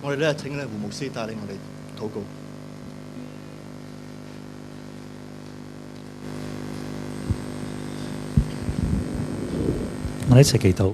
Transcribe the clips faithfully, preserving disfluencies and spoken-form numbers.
我哋咧請咧胡牧師帶領我哋禱告。 我哋一齊祈禱。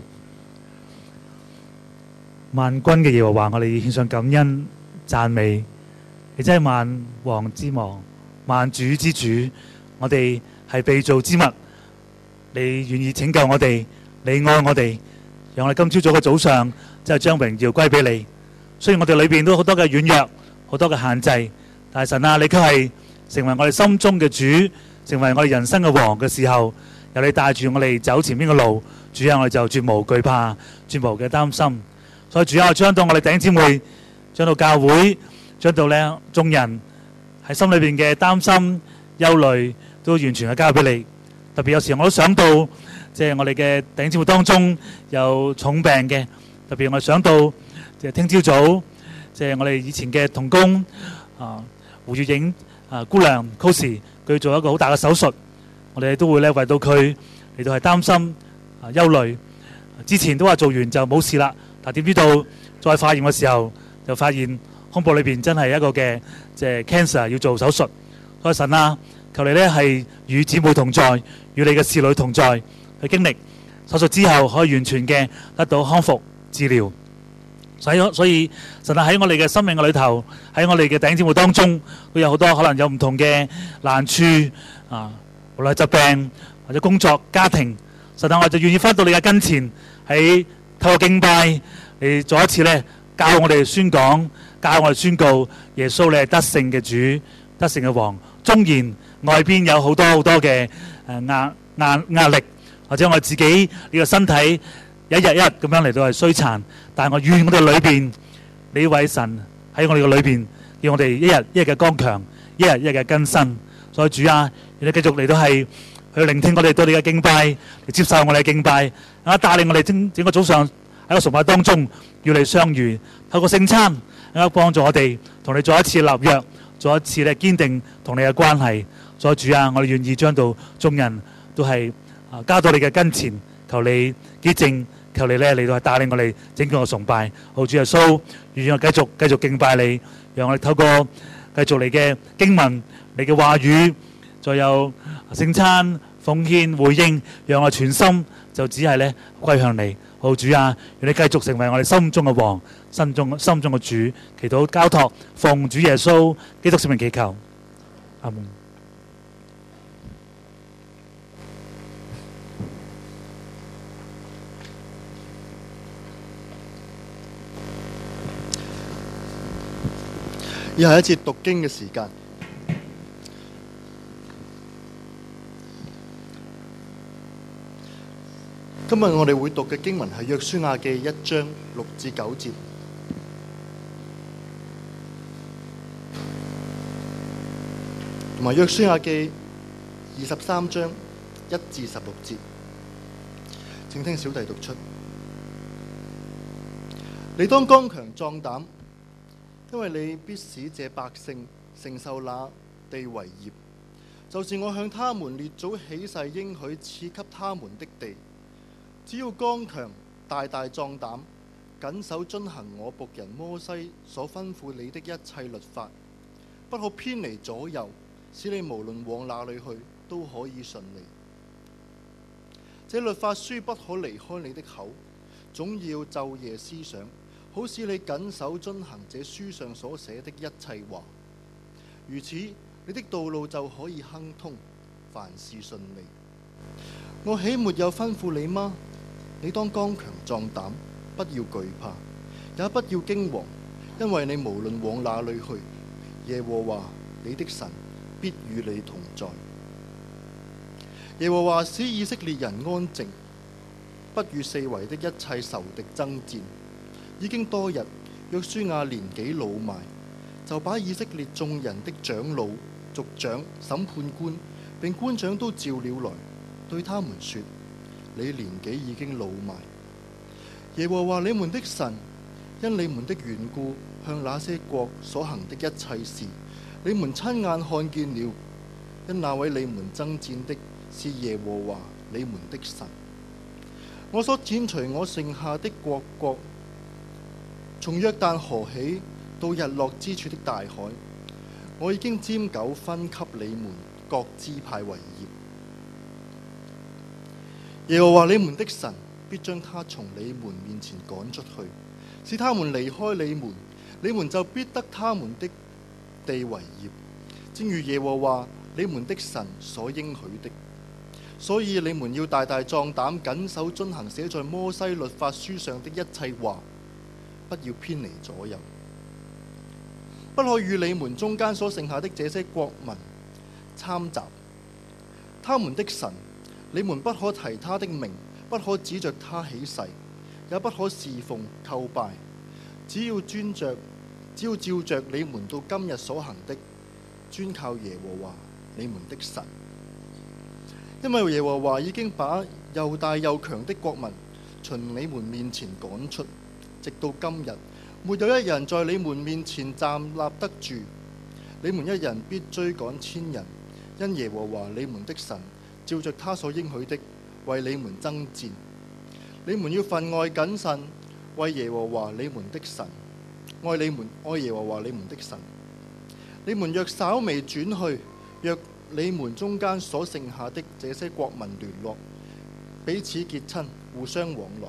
萬軍嘅耶和華，我哋獻上感恩讚美，你真係萬王之王、萬主之主。我哋係被造之物，你願意拯救我哋，你愛我哋，讓我哋今朝早嘅早上真係將榮耀歸俾你。雖然我哋裏邊都好多嘅軟弱，好多嘅限制，但係神啊，你卻係成為我哋心中嘅主，成為我哋人生嘅王嘅時候，由你帶住我哋走前邊嘅路，主啊，我哋就絕無懼怕，絕無嘅擔心。所以主啊，我將到我哋弟兄姊妹，將到教會，將到咧眾人喺心裏邊嘅擔心、憂慮，都完全係交俾你。特別有時我都想到，即係我哋嘅弟兄姊妹當中有重病嘅，特別我想到即係聽朝早，即係我哋以前嘅同工啊胡月影啊姑娘 Cosi， 佢做一個好大嘅手術，我哋都會咧為到佢嚟到係擔心啊憂慮。之前都話做完就冇事啦，但點知道再化驗嘅時候，就發現胸部裏邊真係一個嘅即係 cancer 要做手術。所以神啊，求你咧係與姊妹同在，與你嘅侍女同在，去經歷手術之後可以完全嘅得到康復治療。所以所以神啊，喺我哋嘅生命嘅裏頭，喺我哋嘅弟兄姊妹當中，都有好多可能有唔同嘅難處啊，無論係疾病或者工作、家庭。神啊，我就願意翻到你嘅跟前，喺透過敬拜，你再一次咧教我哋宣講，教我哋宣告耶穌你係得勝嘅主，得勝嘅王。縱然外邊有好多好多嘅誒壓壓壓力，或者我自己呢個身體一日一日咁樣嚟到係衰殘，但係我願我哋裏邊，你位神喺我哋嘅裏邊，叫我哋一日一日嘅剛強，一日一日嘅更新。所以主啊，你繼續嚟到係去聆聽我哋對你嘅敬拜，嚟接受我哋嘅敬拜，啊帶領我哋整整個早上喺個崇拜當中與你相遇，透過聖餐啊幫助我哋同你再一次立約，再一次咧堅定同你嘅關係。所以主啊，我哋願意將到眾人都係啊交到你嘅跟前，求你潔淨，求你咧嚟到係帶領我哋整個嘅崇拜。好主耶穌，願意我繼續繼續敬拜你，讓我哋透過繼續你嘅經文、你嘅話語，再有聖餐奉獻回應，讓我全心就只係咧歸向你。好主啊，願你繼續成為我哋心中嘅王，心中心中嘅主。祈禱交託，奉主耶穌基督聖名祈求，阿門。 以下一節讀經嘅時間。今日我哋會讀嘅經文係約書亞記一章六至九節，同埋約書亞記二十三章一至十六節。請聽小弟讀出：你當剛強壯膽，因為你必使這百姓承受那地為業，就是我向他們列祖起誓應許賜給他們的地。只要剛強大大壯膽，謹守遵行我僕人摩西所吩咐你的一切律法，不可偏離左右，使你無論往哪裏去都可以順利。這律法書不可離開你的口，總要晝夜思想，好使你謹守遵行這書上所寫的一切話。如此，你的道路就可以亨通，凡事順利。我豈沒有吩咐你嗎？你當剛強壯膽，不要懼怕，也不要驚惶，因為你無論往哪裏去，耶和華你的神必與你同在。耶和華使以色列人安靜，不與四圍的一切仇敵爭戰。已經多日，約書亞年紀老邁，就把以色列眾人的長老、族長、審判官並官長都召了來，對他們說：你年紀已經老邁，耶和華你們的神因你們的緣故向那些國所行的一切事，你們親眼看見了。因那位你們爭戰的是耶和華你們的神。我所剪除我剩下的各國從約旦河起到日落之處的大海，我已經拈鬮分給你們各支派為業。耶和華你們的神必將他從你們面前趕出去，使他們離開你們，你們就必得他們的地為業，正如耶和華你們的神所應許的。所以你們要大大壯膽，謹守遵行寫在摩西律法書上的一切話，不要偏離左右，不可與你們中間所剩下的這些國民摻雜。他們的神，你們不可提他的名，不可指着他起誓，也不可侍奉叩拜，只要專着，只要照着你們到今日所行的，專靠耶和華你們的神。因為耶和華已經把又大又強的國民從你們面前趕出，直到今日，沒有一人在你們面前站立得住。你們一人必追趕千人，因耶和華你們的神照着他所應許的為你們爭戰。你們要分外謹慎，為耶和華你們的神愛你們，愛耶和華你們的神。你們若稍微轉去，若你們中間所剩下的這些國民聯絡，彼此結親，互相往來，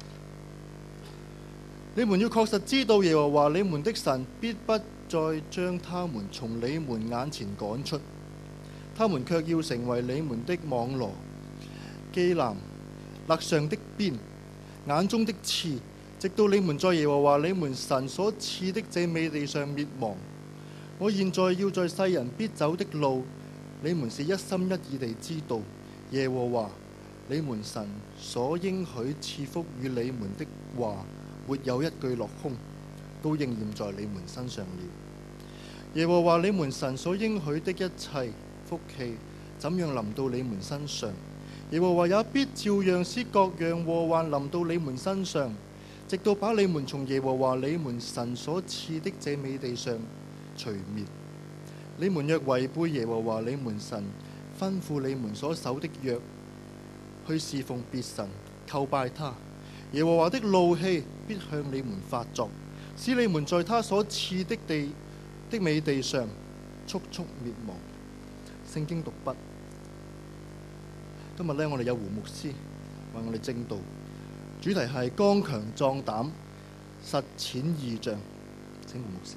你們要確實知道耶和華你們的神必不再將他們從你們眼前趕出，他們卻要成為你們的網羅、機檻、肋上的鞭、眼中的刺，直到你們在耶和華你們神所賜的這美地上滅亡。我現在要在世人必走的路，你們是一心一意地知道，耶和華你們神所應許賜福與你們的話，沒有一句落空，都應驗在你們身上了。耶和華你們神所應許的一切福氣，怎樣臨到你們身上，耶和華也必照樣使各樣禍患臨到你們身上，直到把你們從耶和華你們神所賜的這美地上除滅。你們若違背耶和華你們神吩咐你們所守的約，去侍奉別神，叩拜他，耶和華的怒氣必向你們發作，使你們在他所賜的地的美地上速速滅亡。聖經讀畢。今日呢，我哋有胡牧師為我哋證道，主題係剛強壯膽，實踐異象。請胡牧師。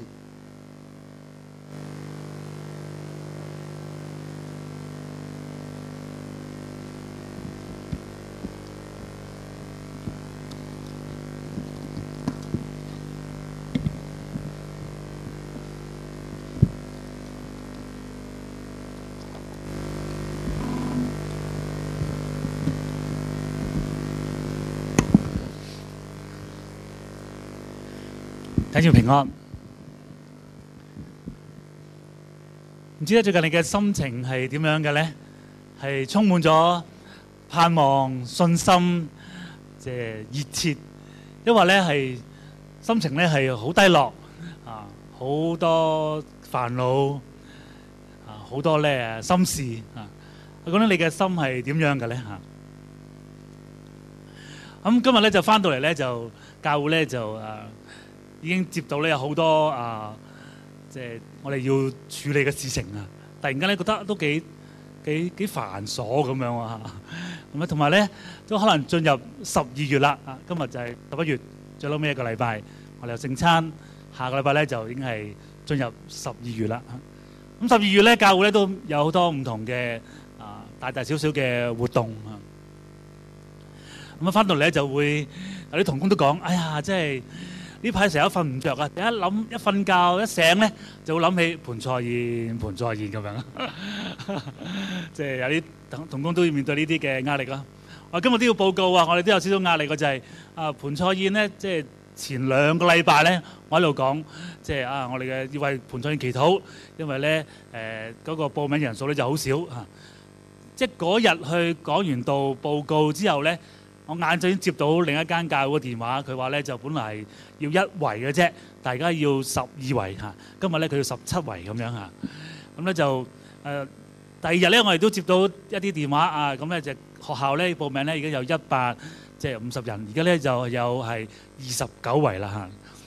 睇住平安，唔知咧最近你嘅心情係點樣嘅呢？係充滿咗盼望、信心，即係熱切，因為咧係心情咧係好低落啊，好多煩惱啊，好多咧心事啊。我覺得你嘅心係點樣嘅咧嚇？咁今日咧就翻到嚟咧就教會咧就誒。已經接到咧有好多啊，即係我哋要處理嘅事情啊！突然間咧覺得都幾幾幾繁瑣咁樣喎，咁啊同埋咧都可能進入十二月啦啊！今日就係十一月最撈尾一個禮拜，我哋有聖餐，下個禮拜咧就已經係進入十二月啦。咁十二月咧教會咧都有好多唔同嘅啊大大小小嘅活動啊。咁啊翻到嚟咧就會有啲同工都講：哎呀，即係〜呢排成日瞓唔着啊！一諗一瞓覺一醒咧，就會諗起盤菜宴、盤菜宴咁樣。即係有啲同同工都要面對呢啲嘅壓力啦。我今日都要報告啊！我哋都有少少壓力嘅，就係啊盤菜宴咧，即係前兩個禮拜咧，我喺度講，即係啊我哋嘅要為盤菜宴祈禱，因為咧誒嗰個報名人數咧就好少嚇。即係嗰日去講完道報告之後咧。我晏晝已經接到另一間教會嘅電話，佢話咧就本來係要一圍嘅啫，大家要十二圍嚇。今日咧佢要十七圍咁樣嚇。咁咧就誒、呃、第二日咧，我哋都接到一啲電話啊。咁咧就學校咧報名咧已經有一百即係五十人，而家咧就有係二十九圍啦嚇。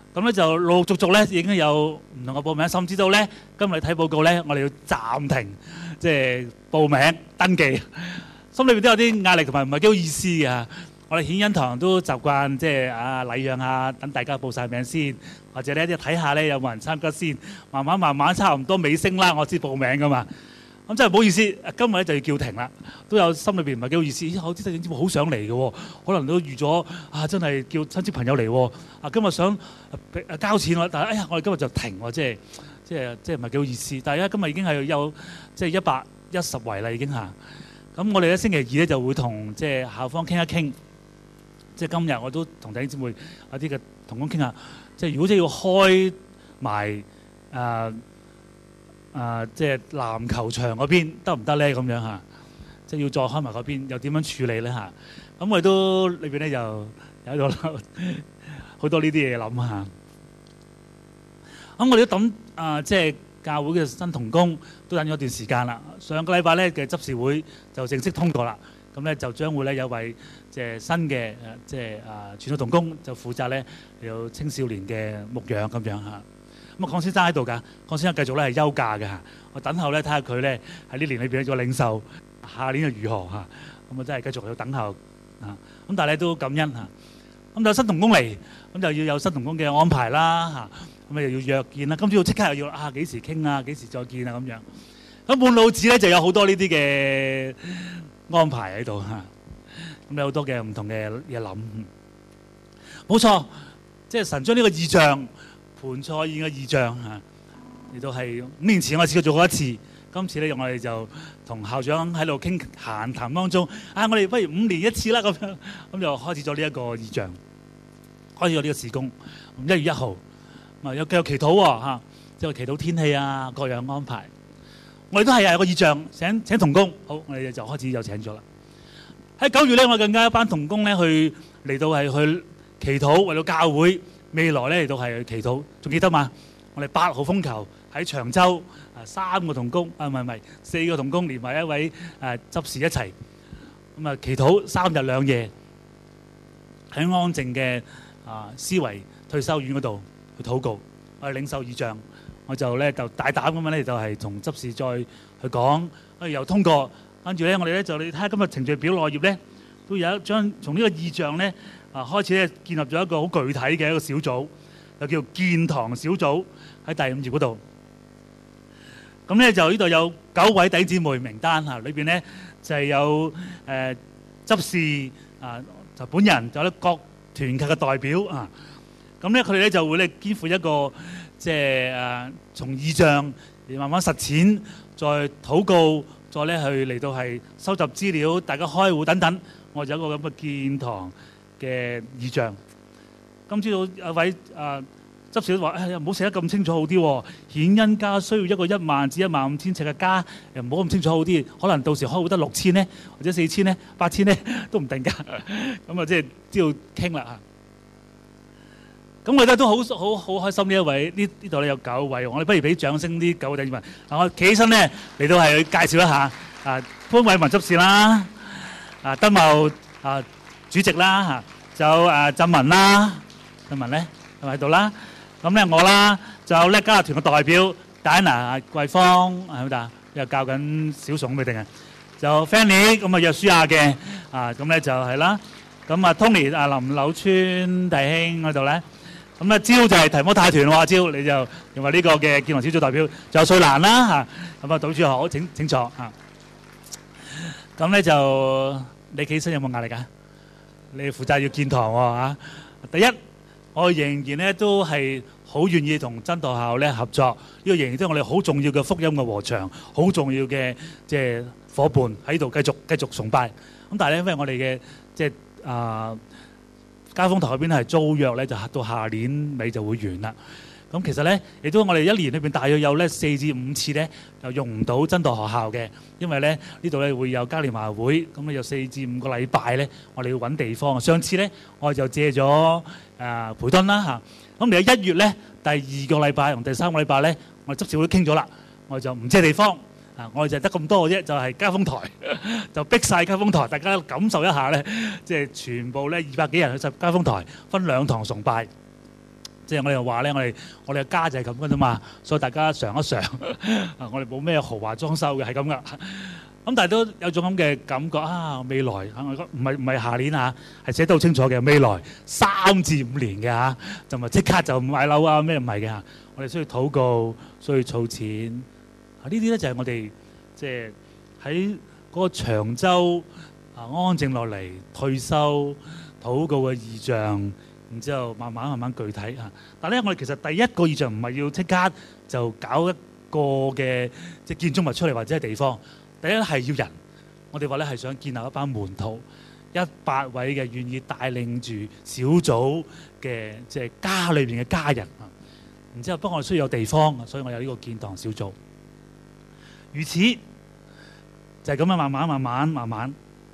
咁咧就陸陸續續咧已經有唔同嘅報名，甚至到咧今日睇報告咧，我哋要暫停即係報名登記，心裏邊都有啲壓力同埋唔係幾好意思嘅。我哋顯恩堂都習慣即係啊禮讓下，等大家報晒名先，或者咧即係睇下咧有冇人參加先，慢慢慢慢差唔多尾聲啦，我先報名噶嘛。咁真係唔好意思，今日咧就要叫停啦，都有心裏邊唔係幾好意思。咦，我啲弟兄姊妹好想嚟嘅喎，可能都預咗啊，真係叫親戚朋友嚟喎。啊，今日想誒交錢喎，但係哎呀，我哋今日就停喎，即係即係即係唔係幾好意思。但係咧今日已經係有即係一百一十圍啦，已經嚇。咁我哋咧星期二咧就會同即係校方傾一傾。即係今日我都同弟兄姊妹有啲嘅同工傾下，即係如果真係要開埋誒誒即係籃球場嗰邊得唔得咧？咁樣嚇，即係要再開埋嗰邊，又點樣處理咧嚇？咁我哋都裏邊咧又有咗好多呢啲嘢諗下。咁我哋都等啊，即係教會嘅新同工都等咗一段時間啦。上個禮拜咧嘅執事會就正式通過啦。咁咧就將會咧有位即係新嘅誒即係啊傳道同工就負責咧有青少年嘅牧養咁樣嚇。咁啊，鄺先生喺度㗎，鄺先生繼續咧係休假嘅嚇。我等候咧睇下佢咧喺呢年裏邊做領袖，下年又如何嚇？咁啊真係繼續要等候啊。咁但係咧都感恩嚇。咁有新同工嚟，咁就要有新同工嘅安排啦嚇。咁啊又要約見啦，今朝要即刻又要啊幾時傾啊，幾時再見啊咁樣。咁滿腦子咧就有好多呢啲嘅安排喺度嚇，咁有好多嘅唔同嘅嘢諗。冇錯，即係神將呢個異象，盤菜宴嘅異象嚇，亦都係五年前我試過做過一次。今次咧，我哋就同校長喺度傾閒談當中，啊，我哋不如五年一次啦咁樣，咁就開始咗呢一個異象，開始咗呢個事工。一月一號，啊有繼續祈禱喎嚇，即係祈禱天氣啊，各樣安排。我哋都係啊，有個異象，請請同工，好，我哋就開始就請咗啦。喺九月咧，我更加一班同工咧去嚟到係去祈禱，為到教會未來咧嚟到係去祈禱。仲記得嘛？我哋八號風球喺長洲啊，三個同工啊，唔係唔係四個同工連埋一位誒執事一齊咁啊，祈禱三日兩夜喺安靜嘅啊思維退修院嗰度去禱告，我哋領受異象。我就咧就大膽咁樣咧，就係同執事再去講，跟住又通過，跟住咧我哋咧就你睇下今日程序表內頁咧，都有一張從呢個異象咧啊開始咧建立咗一個好具體嘅一個小組，就叫建堂小組喺第五頁嗰度。咁咧就呢度有九位弟兄姊妹名單嚇，裏邊咧就係有誒執事啊，就本人，就有啲各團契嘅代表啊。咁咧佢哋咧就會咧肩負一個。即係誒，從異象而慢慢實踐，再禱告，再咧去嚟到係收集資料，大家開會等等。我就有一個咁嘅建堂嘅異象。今朝早有位誒執事都話：誒唔好寫得咁清楚好啲喎。顯恩家需要一個一萬至一萬五千尺嘅家，誒唔好咁清楚好啲。可能到時開會得六千咧，或者四千咧、八千咧都唔定㗎。咁啊，即係知道傾啦嚇。咁我哋都好好好開心呢一位呢呢度咧有九位，我哋不如俾掌聲啲九位弟兄們。嗱，我企起身咧嚟到係去介紹一下啊潘偉文執事啦，啊德茂啊主席啦嚇，就誒振文啦，振文咧係咪喺度啦？咁咧我啦，就有叻家團嘅代表 Diana 桂芳係咪度？又教緊小宋未定啊？就 Fanny 咁啊約書亞嘅啊咁咧就係啦。咁啊 Tony 啊林柳村弟兄嗰度咧。咁咧，招就係提摩太團喎，招你就認為呢個嘅建堂小組代表，就瑞蘭啦嚇，咁啊，杜主好請請坐嚇。咁咧就你起身有冇壓力㗎？你負責要建堂喎嚇。第一，我仍然咧都係好願意同真道校咧合作，呢個仍然都係我哋好重要嘅福音嘅禾場，好重要嘅即係夥伴喺度繼續繼續崇拜。咁但係咧，因為我哋嘅即係啊。嘉豐台嗰邊係租約咧，就到下年尾就會完啦。咁其實咧，亦都我哋一年裏邊大約有咧四至五次咧，就用唔到真道學校嘅，因為咧呢度咧會有嘉年華會，咁咧有四至五個禮拜咧，我哋要揾地方。上次咧我哋就借咗誒培敦啦嚇。咁嚟到一月咧，第二個禮拜同第三個禮拜咧，我哋執事會都傾咗啦，我哋就唔借地方。啊！我哋就得咁多嘅啫，就係嘉豐台，就逼曬嘉豐台，大家感受一下咧，即係全部咧二百幾人去集嘉豐台，分兩堂崇拜， 即係我哋又話咧，我哋我哋嘅家就係咁嘅啫嘛，所以大家嘗一嘗。我哋冇咩豪華裝修嘅，係咁噶。咁但係都有種咁嘅感覺啊！未來啊，我唔係唔係下年啊，係寫得好清楚嘅，未來三至五年嘅嚇，就唔係即刻就買樓啊咩唔係嘅嚇。我哋需要禱告，需要儲錢。啊，呢啲咧就係我哋即係喺嗰個長洲啊安靜落嚟退休禱告嘅異象。然之後慢慢慢慢具體嚇，但係咧我哋其實第一個異象唔係要即刻就搞一個嘅即係建築物出嚟或者係地方，第一係要人，我哋話咧係想建立一班門徒，一百位嘅願意帶領住小組嘅即係家裏邊嘅家人啊。然之後不過我哋需要有地方，所以我有呢個建堂小組。如此就係咁樣慢慢慢慢慢慢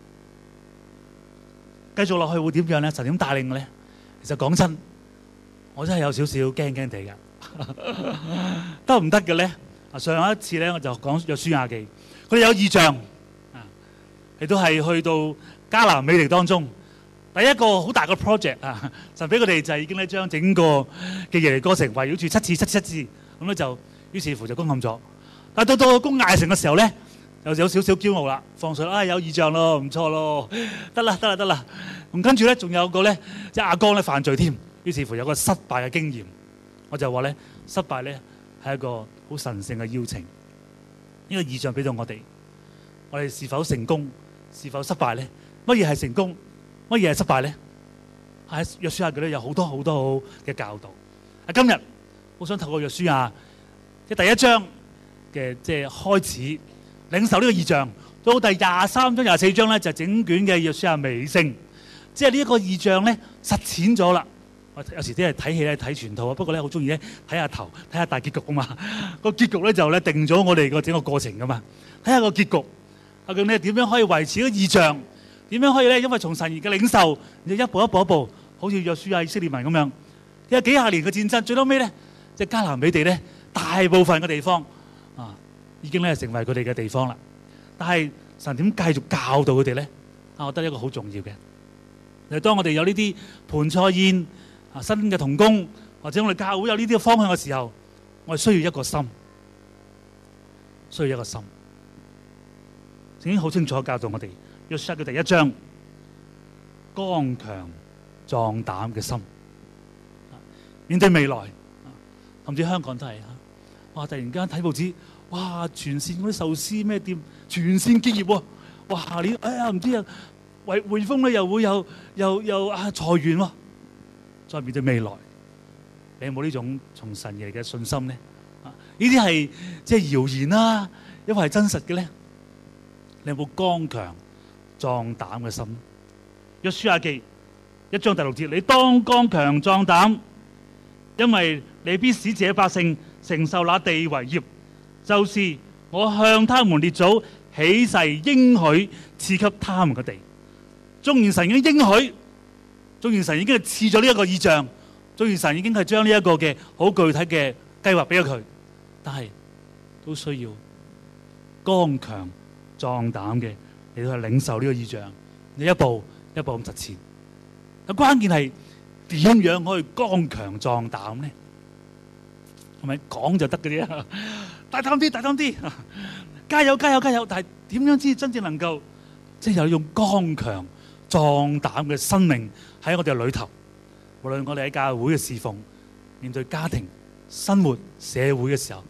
繼續落去會點樣咧？神點帶領嘅咧？其實講真，我真係有少少驚驚地嘅，得唔得嘅咧？啊，上一次咧我就講約書亞記，佢哋有異象，啊，亦都係去到迦南美地當中，第一個好大嘅 project 啊，神俾佢哋就係已經咧將整個嘅耶利哥城圍繞住七次七次七次，咁咧就於是乎就攻陷咗。但係到到攻艾城嘅時候咧，又有少少驕傲啦，放水啊，有異象咯，唔錯咯，得啦得啦得啦。咁跟住咧，仲有個咧，即係亞干咧犯罪添，於是乎有個失敗嘅經驗。我就話咧，失敗咧係一個好神聖嘅邀請。呢個異象俾到我哋，我哋是否成功，是否失敗咧？乜嘢係成功？乜嘢係失敗咧？喺約書亞記咧有好多好多好嘅教導。啊，今日我想透過約書亞即係第一章嘅即係開始領受呢個異象，到第廿三章、廿四章咧就整卷嘅約書亞尾聲。即係呢一個異象咧實踐咗啦。我有時啲係睇戲咧睇全套啊，不過咧好中意咧睇下頭，睇下大結局啊嘛。個結局咧就咧定咗我哋個整個過程噶嘛。睇下個結局，究竟你點樣可以維持個異象？點樣可以咧？因為從神而嘅領受，你一步一步一步，好似約書亞以色列民咁樣，有幾廿年嘅戰爭，最後尾咧，即係迦南美地咧，大部分嘅地方啊，已經咧成為佢哋嘅地方啦。但係神點繼續教導佢哋咧？啊，我覺得一個好重要嘅。當我哋有呢啲盤菜宴啊，新嘅同工，或者我哋教會有呢啲方向嘅時候，我哋需要一個心，需要一個心。聖經好清楚教導我哋，約書亞嘅第一章，剛強壯膽嘅心，面對未來，甚至香港都係啊！哇！突然間睇報紙，哇！全線嗰啲壽司咩店全線結業喎！哇！下年哎呀唔知啊〜匯匯豐咧又會有又又啊裁員喎，再面對未來，你有冇呢種從神而嚟嘅信心咧？啊，呢啲係即係謠言啦，因為係真實嘅咧。你有冇剛強壯膽嘅心？約書亞記一章第六節，你當剛強壯膽，因為你必使這百姓承受那地為業，就是我向他們列祖起誓應許賜給他們嘅地。縱然神已經應許，縱然神已經係賜咗呢一個異象，縱然神已經係將呢一個嘅好具體嘅計劃俾咗佢，但係都需要剛強壯膽嘅嚟到去領受呢個異象，你一步一步咁實踐。咁關鍵係點樣可以剛強壯膽咧？係咪講就得嘅啫？大膽啲，大膽啲，加油，加油，加油！但係點樣先真正能夠即係有用剛強壯膽嘅生命喺我哋裏頭，無論我哋喺教會嘅侍奉，面對家庭、生活、社會嘅時候，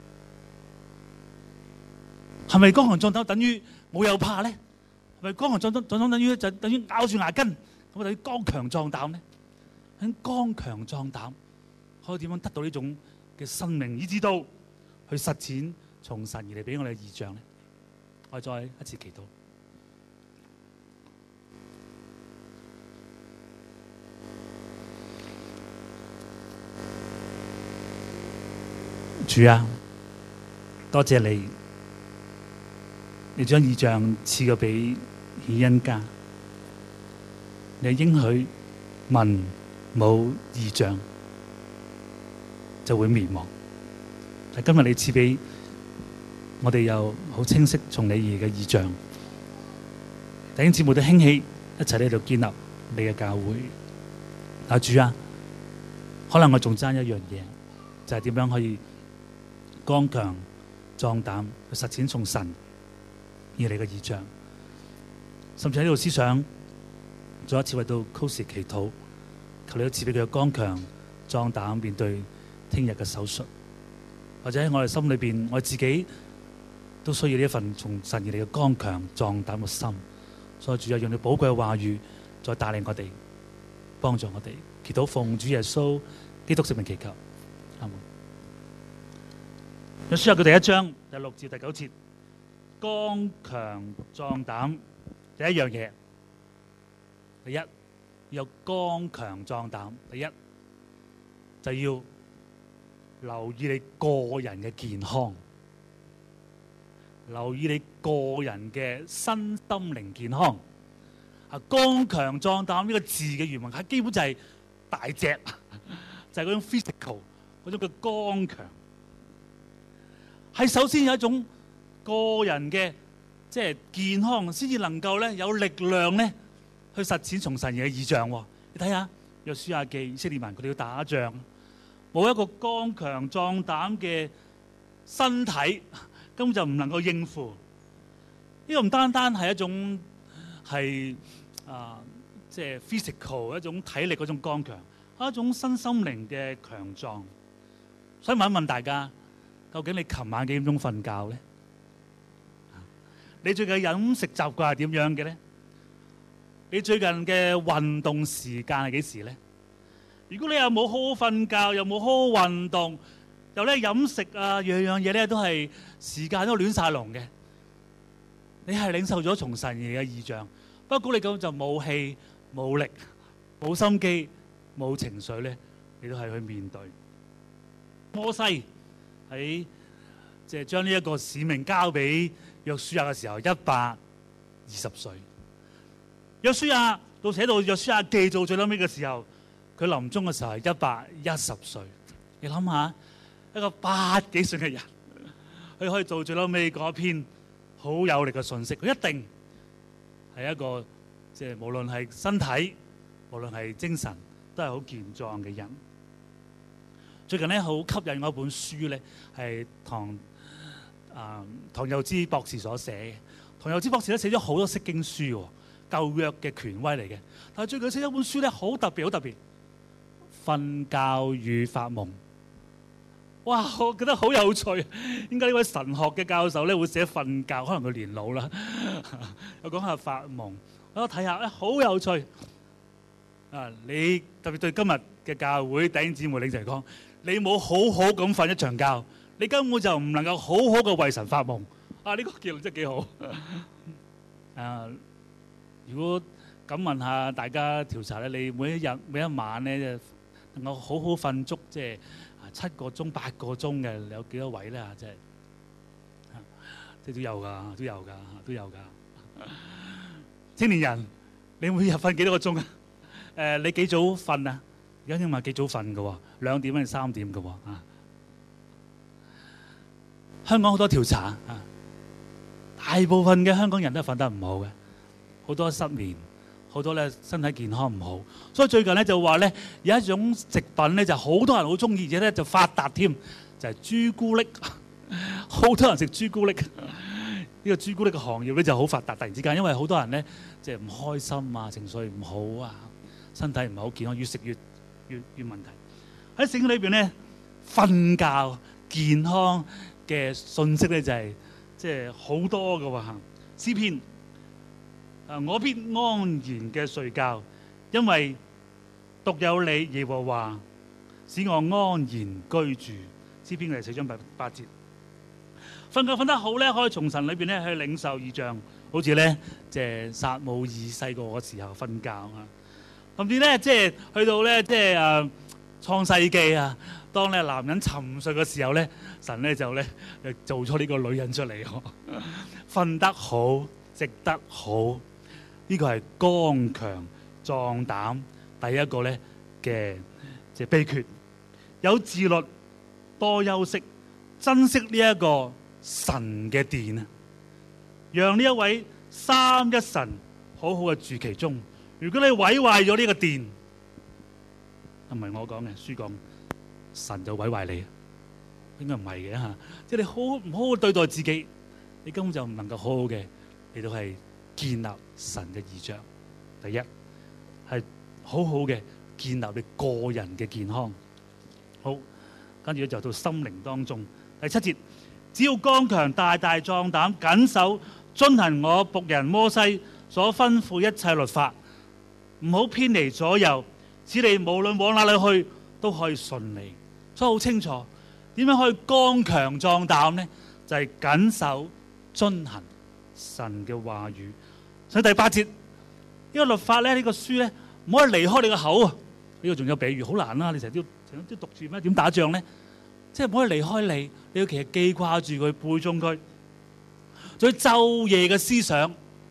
係咪剛強壯膽等於冇有怕咧？係咪剛強壯膽壯膽等於就等於咬住牙根咁等於剛強壯膽咧？喺剛強壯膽可以點樣得到呢種嘅生命，以至到去實踐從神而嚟俾我哋嘅異象咧？我哋再一次祈禱。主啊，多謝你，你將異象賜過俾以恩家，你應許民冇異象就會滅亡，但今日你賜俾我哋有好清晰從你而嚟嘅異象，弟兄姊妹都興起一齊喺度建立你嘅教會。啊，主啊， 可能我仲爭一樣嘢，就係點樣可以剛強壯膽去實踐從神而嚟嘅異象，甚至喺呢度思想，再一次為到 Cozy 祈禱，求你都賜俾佢嘅剛強壯膽面對聽日嘅手術，或者喺我哋心裏邊，我自己都需要呢一份從神而嚟嘅剛強壯膽嘅心。所以主啊，用你寶貴嘅話語再帶領我哋，幫助我哋。祈禱奉主耶穌基督聖名祈求，阿門。約書亞記第一章第六至第九節，剛強壯膽，第一樣嘢，第一要有剛強壯膽，第一就要留意你個人嘅健康，留意你個人嘅身心靈健康。啊，剛強壯膽呢個字嘅原文係基本就係大隻，就係嗰種 physical 嗰種嘅剛強，係首先有一種個人嘅即係健康，先至能夠咧有力量咧去實踐從神而嘅異象。你睇下約書亞記以色列民佢哋要打仗，冇一個剛強壯膽嘅身體，根本就唔能夠應付。呢個唔單單係一種係啊，即係 physical 一種體力嗰種剛強，係一種身心靈嘅強壯。所以問一問大家，究竟你琴晚幾點鐘瞓覺咧？你最近飲食習慣係點樣嘅咧？你最近嘅運動時間係幾時咧？如果你又冇好好瞓覺，又冇好好運動，又咧飲食啊，樣樣嘢咧都係時間都亂晒龍嘅，你係領受咗從神而嚟嘅異象，不過你咁就冇氣、冇力、冇心機、冇情緒咧，你都係去面對。摩西喺即係將呢一個使命交俾約書亞嘅時候，一百二十歲。約書亞到寫到約書亞記做最撚尾嘅時候，佢臨終嘅時候係一百一十歲。你諗下，一個八幾歲嘅人，佢可以做最撚尾嗰篇好有力嘅信息，佢一定係一個即係無論係身體，無論係精神，都係好健壯嘅人。最近咧好吸引我一本書咧，係唐啊唐佑之博士所寫嘅。唐佑之博士咧寫咗好多釋經書喎，舊約嘅權威嚟嘅。但係最近寫咗一本書咧，好特別，好特別，瞓覺與發夢。哇！我覺得好有趣。點解呢位神學嘅教授咧會寫瞓覺？可能佢年老啦。我講下發夢，我睇下，好有趣。啊！你特別對今日嘅教會弟兄姊妹領袖嚟講，你冇好好咁瞓一場覺，你根本就唔能夠好好嘅為神發夢。啊！呢個結論真係幾好。啊！如果咁問下大家調查咧，你每一日每一晚咧，能夠好好瞓足即係七個鐘、八個鐘嘅，你有幾多位咧？啊，即係即係都有㗎，都有㗎，都有㗎。青年人，你每日瞓幾多個鐘啊？誒，你幾早瞓啊？而家聽話幾早瞓㗎喎，兩點定三點㗎喎啊！香港好多調查啊，大部分嘅香港人都係瞓得唔好嘅，好多失眠，好多咧身體健康唔好。所以最近咧就話咧有一種食品咧就好多人好中意，而且咧就發達添，就係朱古力。好多人食朱古力，呢個朱古力嘅行業咧就好發達。突然之間，因為好多人咧即係唔開心啊，情緒唔好啊。身體唔係好健康，越食越越越問題。喺聖經裏邊咧，瞓覺健康嘅信息咧就係即係好多嘅喎。詩篇啊，我必安然嘅睡覺，因為獨有你耶和華使我安然居住。詩篇第四章八八節，瞓覺瞓得好咧，可以從神裏邊咧去領受異象，好似咧即係撒母耳細個嘅時候瞓覺啊。甚至咧，即係去到咧，即係誒創世記啊，當咧男人沉睡嘅時候咧，神咧就咧做出呢個女人出嚟，瞓得好，食得好，呢個係剛強壯膽第一個咧嘅即係秘訣。有自律，多休息，珍惜呢一個神嘅殿啊，讓呢一位三一神好好嘅住其中。如果你毀壞咗呢個殿， 唔係我講嘅，書講神就毀壞你，應該唔係嘅嚇。即係你好唔好好對待自己，你根本就唔能夠好好嘅嚟到係建立神嘅異象。第一係好好嘅建立你個人嘅健康。好，跟住咧就到心靈當中。第七節，只要剛強大大壯膽，謹守遵行我僕人摩西所吩咐一切律法，唔好偏離左右，使你無論往哪裏去都可以順利。所以好清楚點樣可以剛強壯膽呢？就係謹守遵行神嘅話語。所以第八節呢個律法咧，呢個書咧唔可以離開你個口啊！呢個仲有比喻，好難啦！你成日都成日都讀住咩？點打仗咧？即係唔可以離開你，你要其實記掛住佢，背誦佢。仲有晝夜嘅思想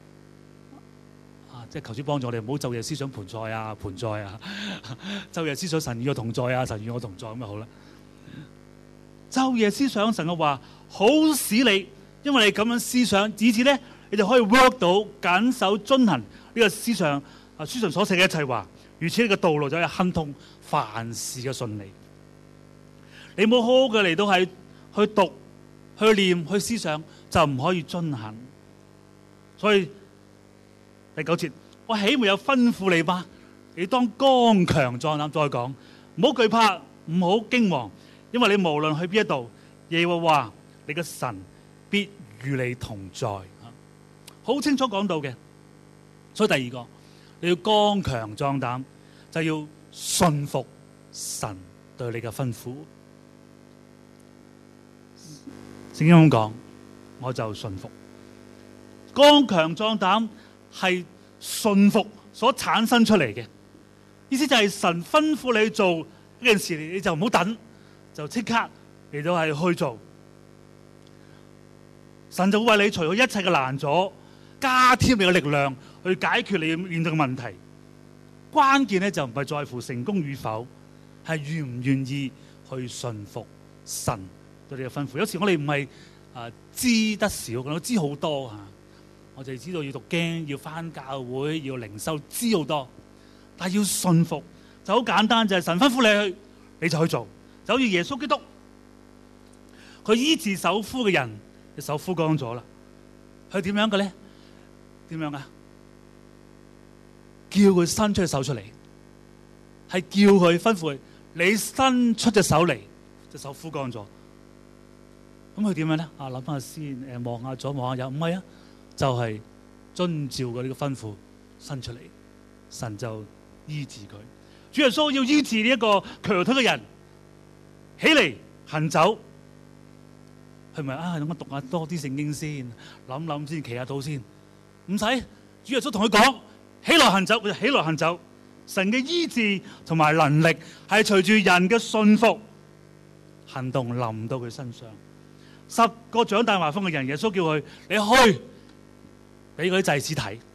啊！即係求主幫助我哋，唔好晝夜思想盆菜啊、盆菜啊，晝夜思想神與我同在啊，神與我同在咁就好啦。晝夜思想神嘅話，好使你，因為你咁樣思想，以至咧你就可以 work 到謹守遵行呢個思想啊，書上所寫嘅一切話，如此你嘅道路就可以亨通，凡事嘅順利。你冇好好嘅嚟到係去讀、去念、去思想，就唔可以遵行。所以第九節，我豈沒有吩咐你嗎？你當剛強壯膽。再講，唔好懼怕，唔好驚惶，因為你無論去邊一度，耶和華你嘅神必與你同在。好清楚講到嘅。所以第二個，你要剛強壯膽，就要信服神對你嘅吩咐。聖經咁講，我就信服。剛強壯膽係信服所產生出嚟嘅，意思就係神吩咐你做呢件事，你就唔好等，就即刻嚟到係去做。神就會為你除去一切嘅攔阻，加添你嘅力量去解決你面對嘅問題。關鍵咧就唔係在乎成功與否，係願唔願意去信服神對你嘅吩咐。有時我哋唔係啊知得少，我知好多嚇。我哋知道要讀經、要返教會、要靈修，知好多。但係要信服就好簡單，就係神吩咐你去，你就去做。就好似耶穌基督，佢醫治手枯嘅人，嘅手枯乾咗啦。佢點樣嘅咧？點樣啊？叫佢伸出隻手出嚟，係叫佢吩咐佢，你伸出隻手嚟，隻手枯乾咗。咁佢點樣咧？啊，諗翻下先，誒，望下左望下右，唔係啊，就係、是、遵照佢呢個吩咐伸出嚟，神就醫治佢。主耶穌要醫治呢一個瘸腿嘅人，起嚟行走，係咪啊？等我讀下多啲聖經先，諗諗先，企下肚先，唔使。主耶穌同佢講，起來行走，佢就起來行走。神嘅醫治同埋能力係隨住人嘅信服行動臨到佢身上。十個長大麻風嘅人，耶穌叫佢你去俾嗰啲祭司睇。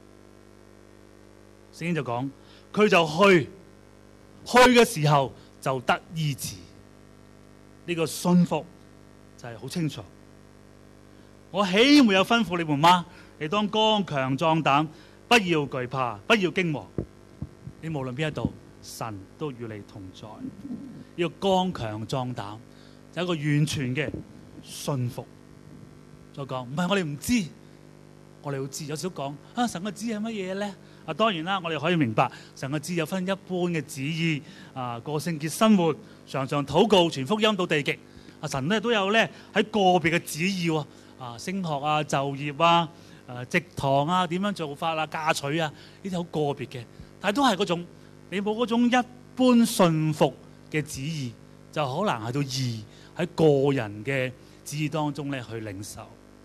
聖經就講佢就去，去嘅時候就得醫治。呢、這個信服就係好清楚。我豈沒有吩咐你們嗎？你當剛強壯膽，不要懼怕，不要驚惶。你無論邊一度，神都與你同在。要剛強壯膽，就係一個完全嘅信服。再講，唔係我哋唔知，我哋要知。有少講啊，神嘅旨意係乜嘢咧？啊，當然啦，我哋可以明白神嘅旨意有分一般嘅旨意啊，過聖潔生活，常常禱告，傳福音到地極。啊，神咧都有咧喺個別嘅旨意喎，啊，升學啊、就業啊、誒植堂啊、點樣做法啊、嫁娶啊，呢啲好個別嘅，但係都係嗰種你冇嗰種一般信服嘅旨意，就好難喺到義喺個人嘅旨意當中咧去領受。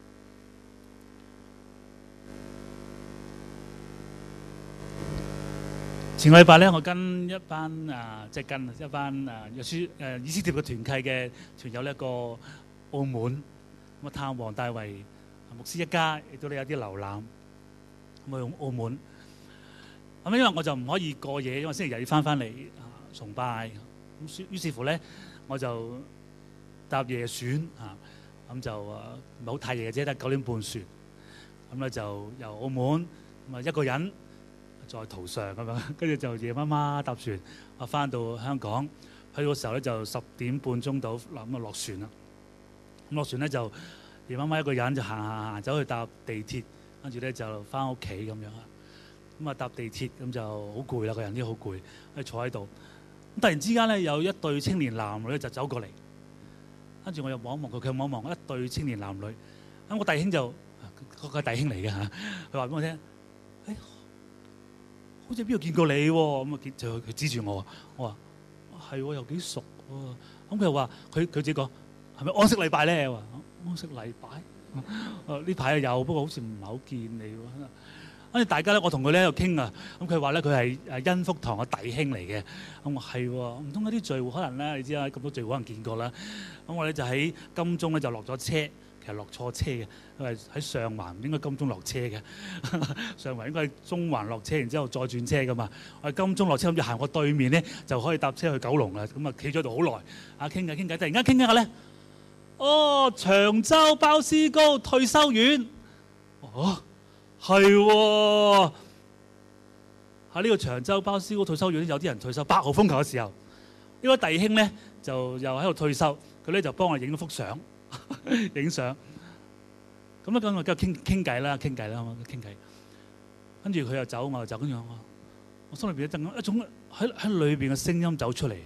前個禮拜咧，我跟一班啊，即係跟一班啊，約書誒以斯帖嘅團契嘅團友咧，過澳門咁啊，探黃大衛牧師一家，亦都有啲瀏覽咁啊，用澳門咁，因為我就唔可以過夜，因為星期日要翻翻嚟啊崇拜咁，於是乎咧，我就搭夜船啊，咁就啊唔係好太夜嘅啫，得九點半船咁咧，就由澳門咁啊一個人在途上咁樣，跟住就夜媽媽搭船啊翻到香港，去到時候咧就十點半鐘到，咁啊落船啦。咁落船咧就夜媽媽一個人就行行行走去搭地鐵，跟住咧就翻屋企咁樣啊。咁啊搭地鐵咁就好攰啦，個人都好攰，喺坐喺度。咁突然之間咧有一對青年男女就走過嚟，跟住我又望一望佢，佢望一望一對青年男女。咁我弟兄就個個弟兄嚟嘅嚇，佢話俾我聽，誒好似邊度見過你喎？咁啊就佢指住我，我話係喎，又幾熟喎。咁佢又話佢佢自己講係咪安息禮拜咧？我話安息禮拜，誒呢排有，不過好似唔係好見你喎。跟住大家咧，我同佢咧喺度傾啊。咁佢話咧佢係誒恩福堂嘅弟兄嚟嘅。咁我係喎，唔通嗰啲聚會可能咧，你知啦，咁多聚會可能見過啦。咁我咧就喺金鐘咧就落咗車。其實落錯車嘅，因為喺上環唔應該金鐘落車嘅，上環應該係中環落車，然之後再轉車噶嘛。我係金鐘落車，諗住行過對面咧就可以搭車去九龍啦。咁啊企咗度好耐，啊傾偈傾偈，突然間傾緊下咧，哦長洲鮑思高退修院，哦係喎，喺呢個長洲鮑思高退修院有啲人退休，八號風球嘅時候，呢位弟兄咧就又喺度退休，佢咧就幫我影咗幅相。影相咁咧，咁我繼續傾傾偈啦，傾偈啦，傾偈。跟住佢又走，我又走，跟住我，我心裏邊一陣一種喺喺裏邊嘅聲音走出嚟。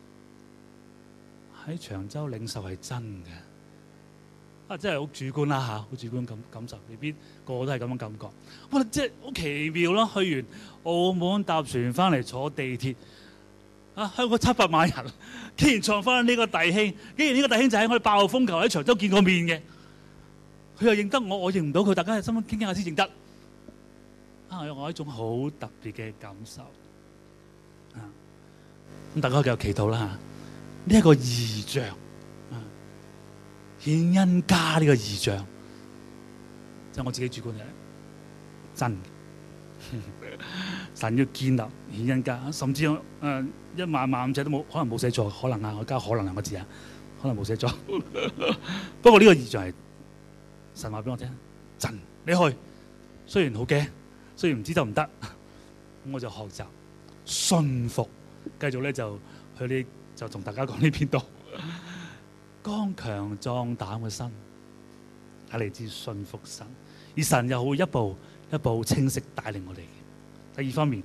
喺長洲領受係真嘅，啊，真係好主觀啦嚇，好主觀感感受，未必個個都係咁樣感覺。哇，即係好奇妙咯！去完澳門搭船翻嚟坐地鐵。啊！香港七百萬人，竟然撞翻呢個弟兄，竟然呢個弟兄就喺我哋八號風球喺長洲見過面嘅，佢又認得我，我認唔到佢，大家喺心傾傾下先認得。啊！我有一種好特別嘅感受。啊！咁大家繼續祈禱啦嚇。呢一個異象，啊，顯恩家呢個異象，就係我自己主觀嘅真嘅。神要建立顯恩家，甚至誒、呃、一萬萬五尺都冇，可能冇寫錯，可能啊，我加可能兩個字啊，可能冇寫錯。不過呢個異象係神話俾我聽，真你去，雖然好驚，雖然唔知得唔得，咁我就學習信服，繼續咧就去呢就同大家講呢篇道，剛強壯膽嘅心係嚟自信服神，而神又會一步一步清晰帶領我哋。第二方面，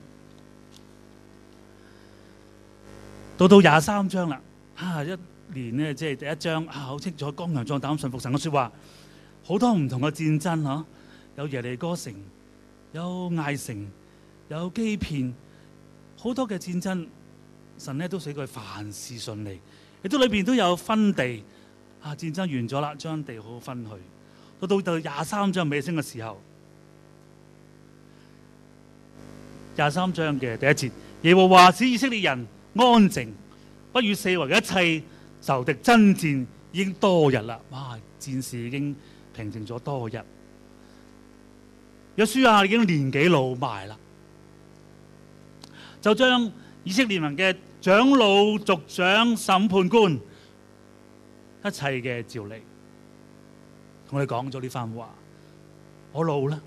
到到廿三章啦，啊一年呢，即係第一章啊，好清楚剛強壯膽信服神嘅説話，好多唔同嘅戰爭嗬、啊，有耶利哥城，有艾城，有基遍，好多嘅戰爭，神呢都使佢凡事順利，亦都裏邊都有分地，啊戰爭完咗啦，將地好好分去，到到到廿三章尾聲嘅時候。廿三章嘅第一節，耶和華使以色列人安靜，不與四圍嘅一切仇敵爭戰，已經多日啦。哇！戰事已經平靜咗多日。約書亞已經年紀老邁啦，就將以色列民嘅長老、族長、審判官一切嘅召嚟，同我哋講咗呢番話。我老啦。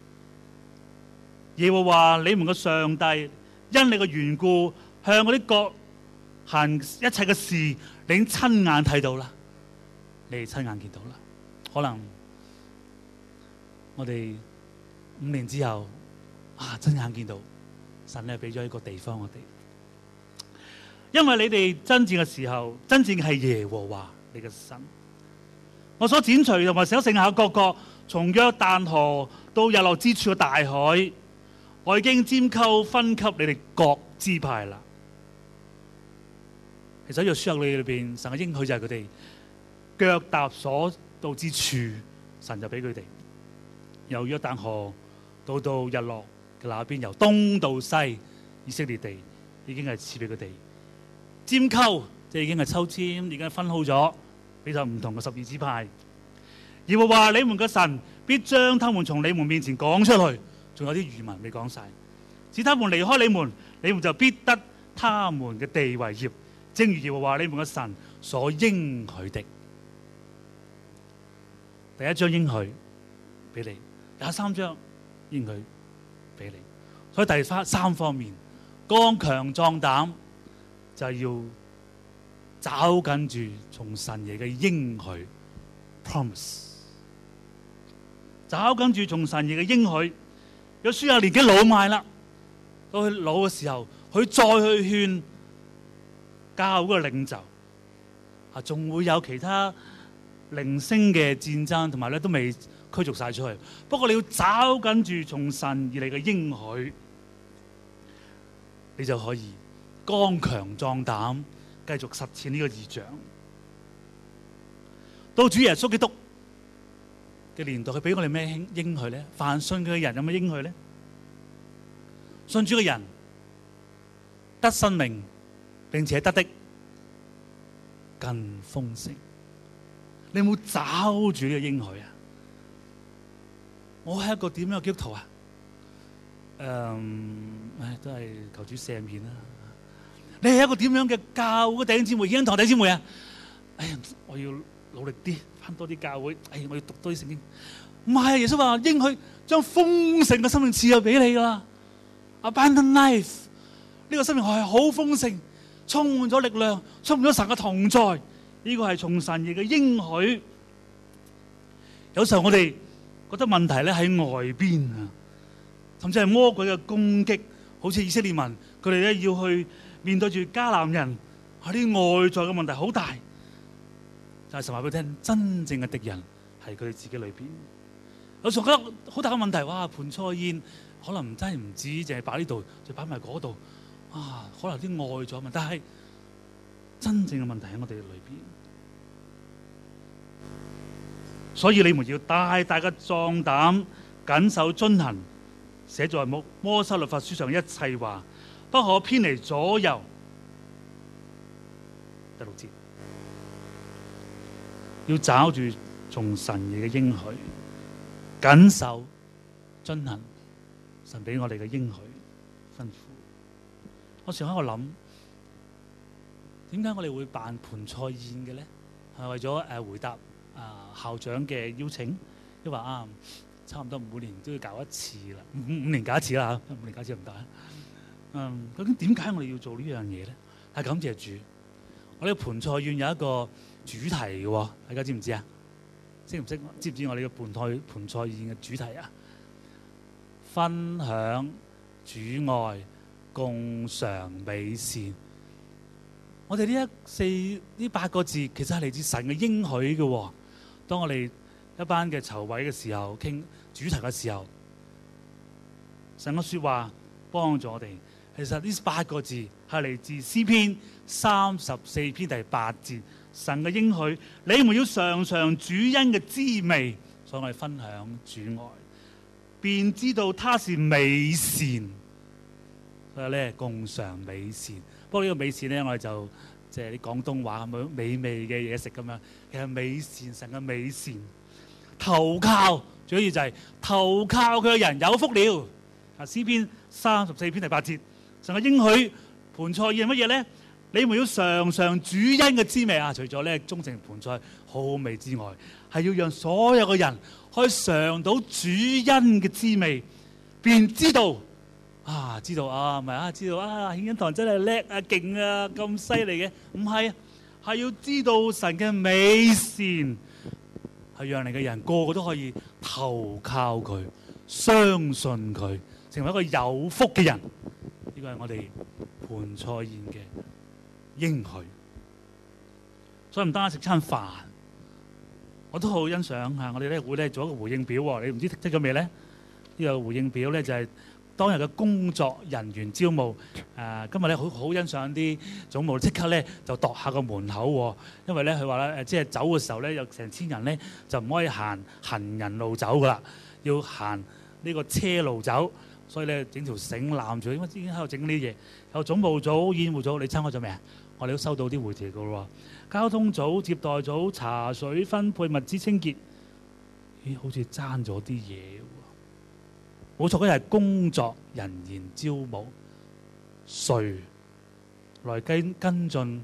耶和華你們嘅上帝，因你嘅緣故，向嗰啲國行一切嘅事，你已經親眼睇到啦，你哋親眼見到啦。可能我哋五年之後啊，親眼見到神咧俾咗一個地方我哋，因為你哋爭戰嘅時候，爭戰嘅係耶和華你嘅神。我所剪除同埋所剩下各國，從約旦河到日落之處嘅大海。我已經拈鬮分給你哋各支派啦。其實喺約書亞記裏邊，神嘅應許就係佢哋腳踏所到之處，神就俾佢哋由約旦河到到日落嘅那邊，由東到西，以色列地已經係賜俾佢哋。拈鬮即係已經係抽籤，已經分好咗，俾咗唔同嘅十二支派。耶和華你們嘅神必將他們從你們面前趕出去。仲有啲餘民未講晒，使他們離開你們，你們就必得他們嘅地為業，正如耶和華你們嘅神所應許的。第一章應許俾你，廿三章應許俾你。 所以第三方面，剛強壯膽就係要找緊住從神嚟嘅應許 promise， 找緊住從神嚟嘅應許。有書亞年紀老邁啦，到佢老嘅時候，佢再去勸教會嘅領袖，啊，仲會有其他零星嘅戰爭，同埋咧都未驅逐晒出去。不過你要找緊住從神而嚟嘅應許，你就可以剛強壯膽，繼續實踐呢個異象。到主耶穌基督嘅年代，佢俾我哋咩應許咧？凡信佢嘅人有咩應許咧？信主嘅人得生命，並且得的更豐盛。你有冇找住呢個應許啊？我係一個點樣嘅基督徒啊？誒、嗯，唉，都係求主赦免啦。你係一個點樣嘅教會弟兄姊妹、恩堂弟兄姊妹啊？哎呀，我要努力啲，翻多啲教會。哎，我要讀多啲聖經。唔係，耶穌話應許將豐盛嘅生命賜咗俾你噶啦。Abundant life， 呢個生命係好豐盛，充滿咗力量，充滿咗神嘅同在。呢個係從神而嘅應許。有時候我哋覺得問題咧喺外邊啊，甚至係魔鬼嘅攻擊，好似以色列民佢哋咧要去面對住迦南人，係啲外在嘅問題好大。但係神話俾佢聽，真正嘅敵人係佢哋自己裏邊。有時候覺得好大嘅問題，哇！盤菜宴可能真係唔止淨係擺呢度，就擺埋嗰度。啊，可能啲外在問題，但係真正嘅問題喺我哋裏邊。所以你們要大大嘅壯膽，謹守遵行寫在摩摩西律法書上一切話，不可偏離左右。第六節，要找住從神而嘅應許，謹守遵行神俾我哋嘅應許吩咐。我常喺度諗，點解我哋會辦盤菜宴嘅咧？係為咗誒回答啊校長嘅邀請，因為啊差唔多每年都要搞一次啦，五五年搞一次啦嚇，五年搞一次唔得啊。嗯，究竟點解我哋要做呢樣嘢咧？係感謝主，我哋盤菜宴有一個主題嘅喎，大家知唔知啊？識唔識？知唔知我哋嘅盤菜盤菜宴嘅主題啊？分享主愛，共嘗美善。我哋呢一四呢八個字，其實係嚟自神嘅應許嘅喎。當我哋一班嘅籌委嘅時候，傾主題嘅時候，神嘅説話幫助我哋。其實呢八個字係嚟自詩篇三十四篇第八節，神嘅應許，你們要嘗嘗主恩嘅滋味，所以我哋分享主愛，便知道他是美善。所以咧，共嘗美善。不過呢個美善咧，我哋就即係啲廣東話咁樣美味嘅嘢食咁樣。其實美善，神嘅美善，投靠主要就係投靠佢嘅人有福了。啊，詩篇三十四篇第八節，神嘅應許盤菜宴係乜嘢咧？你們要嘗嘗主恩嘅滋味啊！除咗咧忠誠盤菜好好味之外，係要讓所有嘅人可以嘗到主恩嘅滋味，便知道。啊，知道啊，咪啊，知道啊，顯恩堂真係叻啊，勁啊，咁犀利嘅，唔係，係要知道神嘅美善，係讓你嘅人個個都可以投靠佢，相信佢，成為一個有福嘅人。呢個係我哋盤菜宴嘅應許。所以唔單止食餐飯，我都好欣賞嚇。我哋咧會咧做一個回應表喎，你唔知剔咗未咧？呢個回應表咧就係當日嘅工作人員招募，誒、呃、今日咧好好欣賞啲總務，即刻咧就度下個門口喎，因為咧佢話咧誒，即係走嘅時候咧有成千人咧就唔可以行行人路走噶啦，要行呢個車路走，所以咧整條繩攬住，因為已經喺度整呢啲嘢。有總務組、宴會組，你參加咗未啊？我哋都收到啲回條噶喎。交通組、接待組、茶水分配、物資清潔，咦，好似爭咗啲嘢。冇錯，嗰係工作人員招募，誰來跟跟進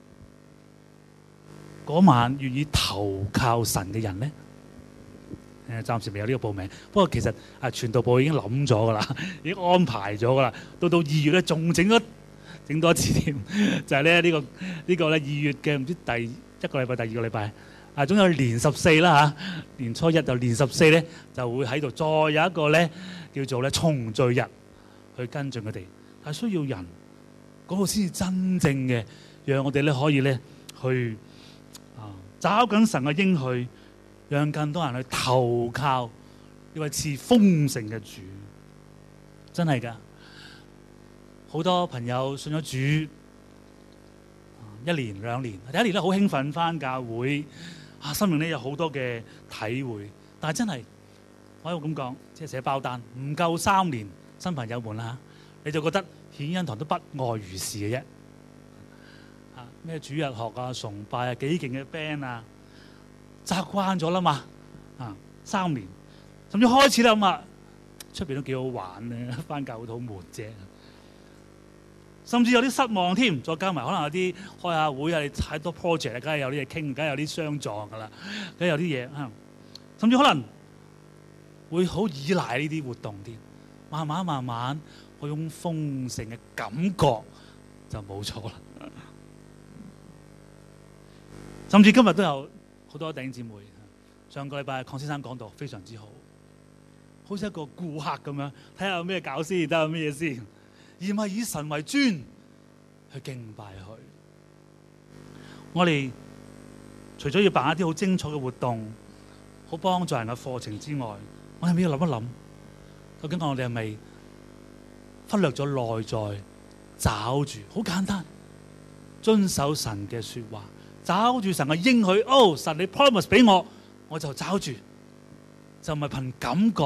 嗰晚願意投靠神嘅人呢？誒， 誒暫時未有呢個報名。不過其實啊，傳道部已經諗咗噶啦，已經安排咗噶啦。到到二月咧，仲整咗整多一次添，就係咧呢個呢個咧二月嘅唔知第一個禮拜、第二個禮拜啊，總有年十四啦嚇，年初一就年十四咧就會喺度再有一個咧叫做咧重聚日去跟進佢哋，但係需要人嗰個先至真正嘅，讓我哋咧可以咧去啊找緊神嘅應許，讓更多人去投靠呢位賜豐盛嘅主，真係㗎。好多朋友信咗主一年兩年，第一年咧好興奮返教會，啊，生命咧有好多嘅體會，但係真係我可以咁講，即係寫包單唔夠三年，新朋友們啦，你就覺得顯恩堂都不外如是嘅啫。啊，咩主日學啊、崇拜啊、幾勁嘅 band 啊，習慣咗啦嘛。啊，三年甚至開始啦咁啊，出邊都幾好玩咧，返教會好悶啫。甚至有啲失望添，再加埋可能有啲開下會啊，你太多 project 啊，梗係有啲嘢傾，梗係有啲相撞噶啦，梗係有啲嘢啊，甚至可能會好依賴呢啲活動添，慢慢慢慢嗰種豐盛嘅感覺就冇咗啦。甚至今日都有好多弟兄姊妹，上個禮拜鄺先生講到非常之好，好似一個顧客咁樣，睇下有咩搞先，睇下有咩嘢先。而唔係以神為尊去敬拜佢。我哋除咗要辦一啲好精彩嘅活動，好幫助人嘅課程之外，我哋係咪要諗一諗，究竟我哋係咪忽略咗內在，找住好簡單，遵守神嘅說話，找住神嘅應許。哦，神你 promise 俾我，我就找住，就唔係憑感覺，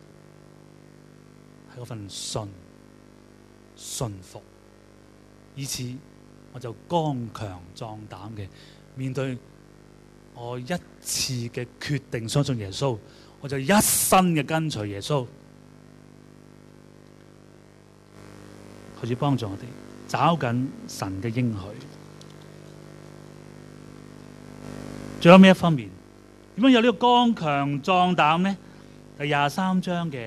係嗰份信。信服，以此我就剛強壯膽嘅面對我一次嘅決定，相信耶穌，我就一生嘅跟隨耶穌，開始幫助我哋找緊神嘅應許。最後尾一方面，點樣有呢個剛強壯膽呢？第廿三章嘅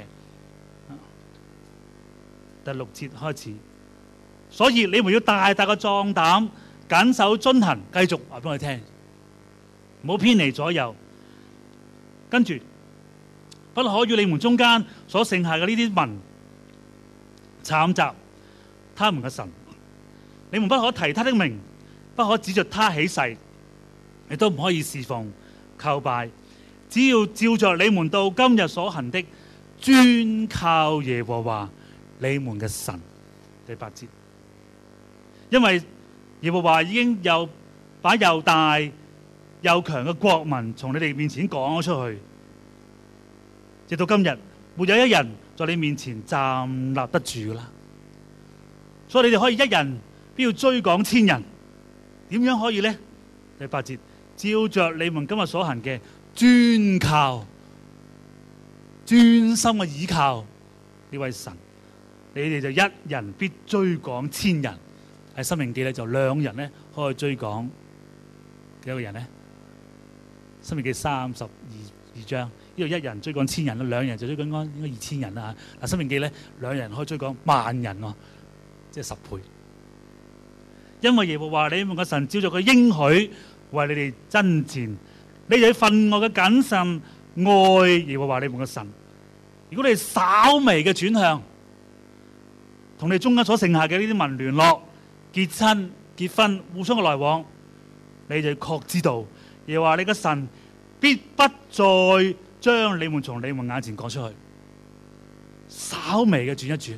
第六節開始，所以你們要大大嘅壯膽，謹守遵行，繼續話俾我哋聽，唔好偏離左右。跟住，不可與你們中間所剩下嘅呢啲民摻雜他們嘅神，你們不可提他的名，不可指着他起誓，亦都唔可以侍奉叩拜，只要照着你們到今日所行的，專靠耶和華你們嘅神。第八節，因為耶和華已經又把又大又強嘅國民從你哋面前趕咗出去，直到今日沒有一人在你面前站立得住啦。所以你哋可以一人必要追趕千人，點樣可以呢？第八節，照着你們今日所行嘅，專靠專心嘅倚靠呢位神，你哋就一人必追趕千人。喺申命記咧就兩人咧可以追趕幾多個人呢？申命記三十二二章呢度一人追趕千人啦，兩人就追趕應該二千人啦。嗱，申命記咧兩人可以追趕萬人喎，即係十倍。因為耶和華你們嘅神照着佢應許為你哋爭戰，你哋分外嘅謹慎愛耶和華你們嘅神。如果你稍微嘅轉向，同你中間所剩下嘅呢啲民聯絡、結親、結婚、互相嘅來往，你就確知道耶和華你嘅神必不再將你們從你們眼前趕出去。稍微嘅轉一轉，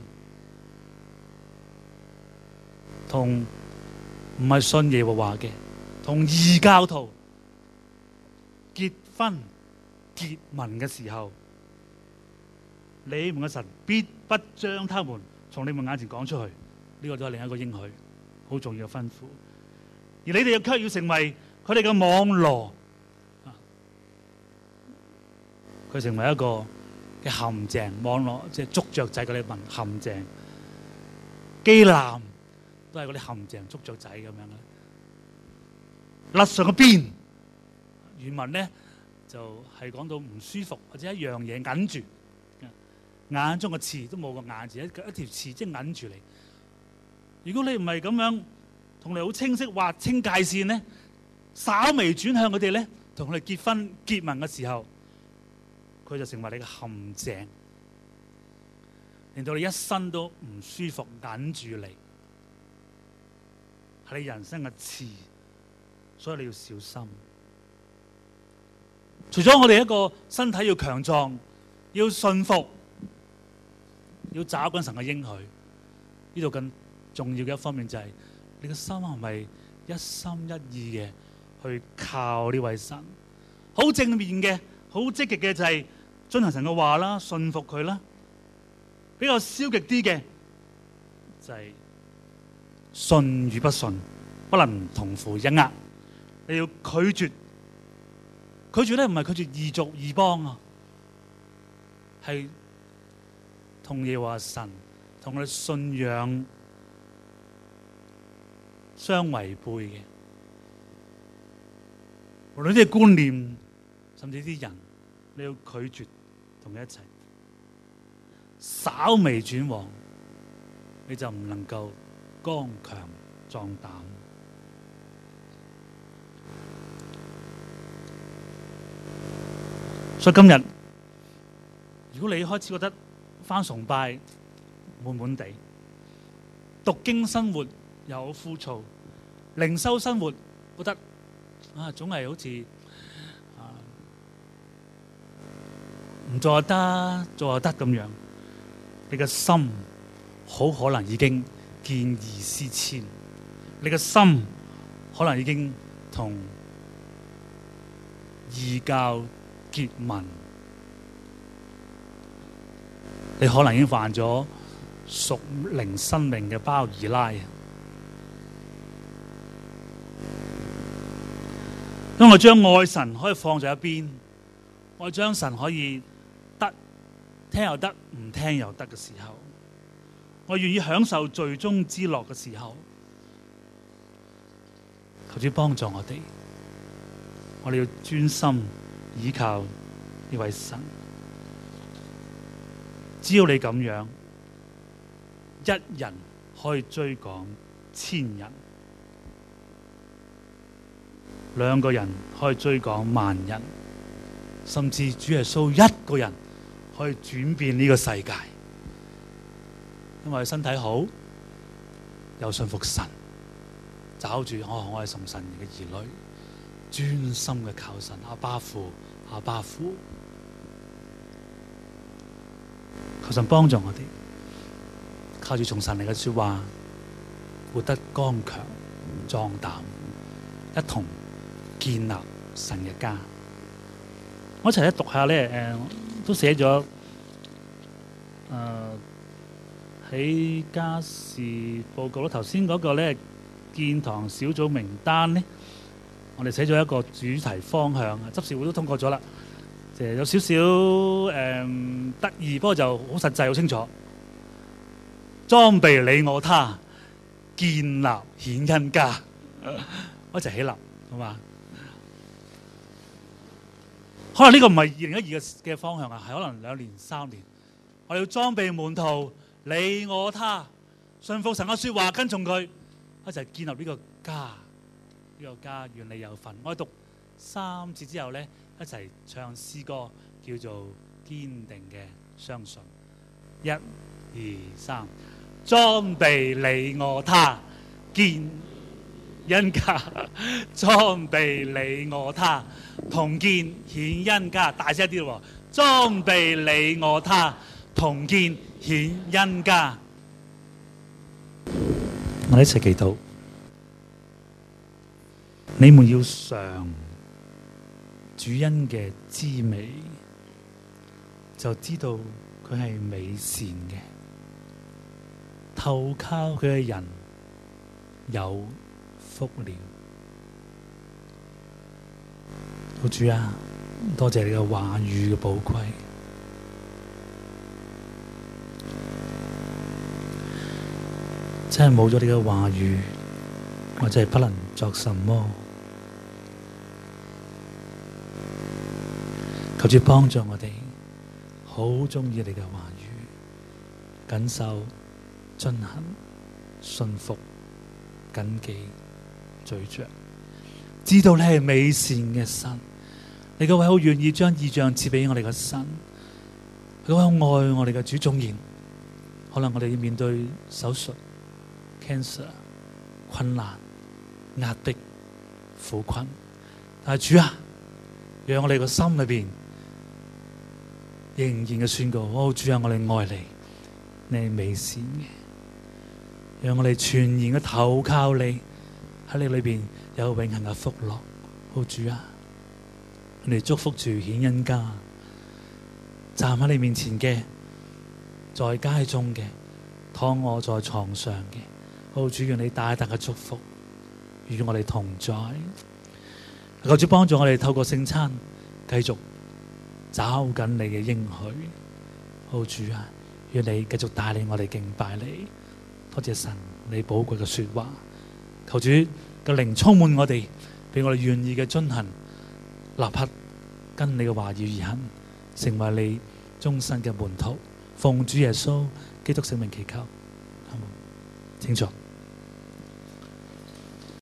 同唔係信耶和華嘅，同異教徒結婚結盟嘅時候，你們嘅神必不將他們從你們眼前趕出去。呢、這個都係另一個應許，好重要嘅吩咐。而你哋又卻要成為佢哋嘅網羅，佢成為一個嘅陷阱網絡，即係捉雀仔嗰啲問陷阱，機檻都係嗰啲陷阱捉雀仔咁樣嘅。勒上個邊，原文咧就係講到唔舒服或者一樣嘢揞住，眼中嘅刺都冇個眼字，一一條刺即係揞住你。如果你唔係咁樣同你好清晰劃清界線呢，稍微轉向佢哋呢，同佢哋結婚結盟嘅時候，佢就成為你嘅陷阱，令到你一生都唔舒服，揞住你，係你人生嘅刺，所以你要小心。除咗我哋一個身體要強壯，要信服，要抓緊神嘅應許，呢度更重要嘅一方面就係、是、你嘅心係咪一心一意嘅去靠呢位神？好正面嘅、好積極嘅就係遵行神嘅話啦，信服佢啦。比較消極啲嘅就係、是、信與不信不能同負一軛，你要拒絕。拒絕咧唔係拒絕異族異邦啊，係同耶和華神同我哋信仰相違背嘅。無論啲觀念，甚至啲人，你要拒絕同佢一齊。稍微轉往，你就唔能夠剛強壯膽。所以今日，如果你開始覺得返崇拜悶悶地，讀經生活又好枯燥，靈修生活覺得啊，總係好似啊唔做又得，做又得咁樣，你嘅心好可能已經見異思遷，你嘅心可能已經同異教結盟，你可能已經犯咗屬靈生命嘅包二奶。當我將愛神可以放在一邊，我將神可以得聽又得，唔聽又得嘅時候，我願意享受罪中之樂嘅時候，求主幫助我哋，我哋要專心依靠呢位神。只要你咁樣，一人可以追趕千人，兩個人可以追趕萬人，甚至主耶穌一個人可以轉變呢個世界。因為身體好，又信服神，找住哦，我係從神嘅兒女，專心嘅靠神。阿爸父，阿爸父，求神幫助我哋，靠住從神嚟嘅說話，活得剛強壯膽，一同建立神嘅家。我一齊嚟讀下咧，誒、呃，都寫咗誒喺家事報告咯。頭先嗰個咧建堂小組名單咧，我哋寫咗一個主題方向，執事會都通過咗啦。就有少少誒得意，不過就好實際、好清楚。裝備你我他，建立顯恩家，我一齊起立，好嘛？可能呢個唔係二零一二嘅嘅方向啊，係可能兩年、三年。我哋要裝備門徒，你我他，信服神嘅說話，跟從佢，一齊建立呢個家。呢個家願你有份。我哋讀三次之後咧，一齊唱詩歌，叫做堅定嘅相信。一、二、三，裝備你我他，建恩家，裝備你我他，同建顯恩家。大聲啲咯，裝備你我他，同建顯恩家。我哋一齊祈禱。你們要嘗主恩嘅滋味，就知道佢係美善嘅。投靠佢嘅人有福了。好主啊，多謝你嘅話語嘅寶貴。真係冇咗你嘅話語，我真係不能作什麼。 求主幫助我哋，好中意你嘅話語，謹守、遵行、信服、謹記、咀嚼，知道你係美善嘅神，你嗰位好願意將異象賜俾我哋嘅神，你嗰位好愛我哋嘅主。縱然可能我哋要面對手術、cancer、困難、壓迫、苦困，但係主啊，讓我哋個心裏邊仍然嘅宣告：哦，主啊，我哋愛你，你係美善嘅。讓我哋全然嘅投靠你，喺你裏邊有永恆嘅福樂。好主啊，我哋祝福住顯恩家，站喺你面前嘅，在街中嘅，躺臥在床上嘅，好主，願你大大嘅祝福與我哋同在。求主幫助我哋透過聖餐繼續找緊你嘅應許。好主啊，願你繼續帶領我哋敬拜你。多謝神你寶貴嘅說話，求主嘅靈充滿我哋，俾我哋願意嘅遵行，立刻跟你嘅話語而行，成為你終身嘅門徒。奉主耶穌基督聖名祈求，阿門。請坐。